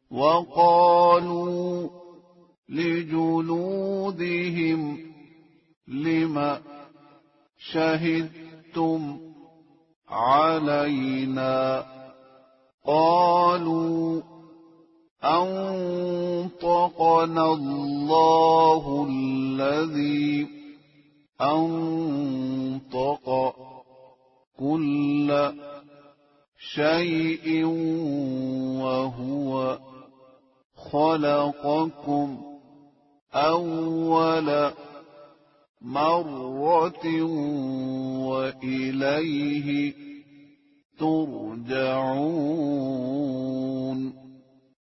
وقالوا لجلودهم لم شهدتم علينا قالوا أنطقنا الله الذي أنطق كل شيء وهو خلقكم أول مرة وإليه ترجعون.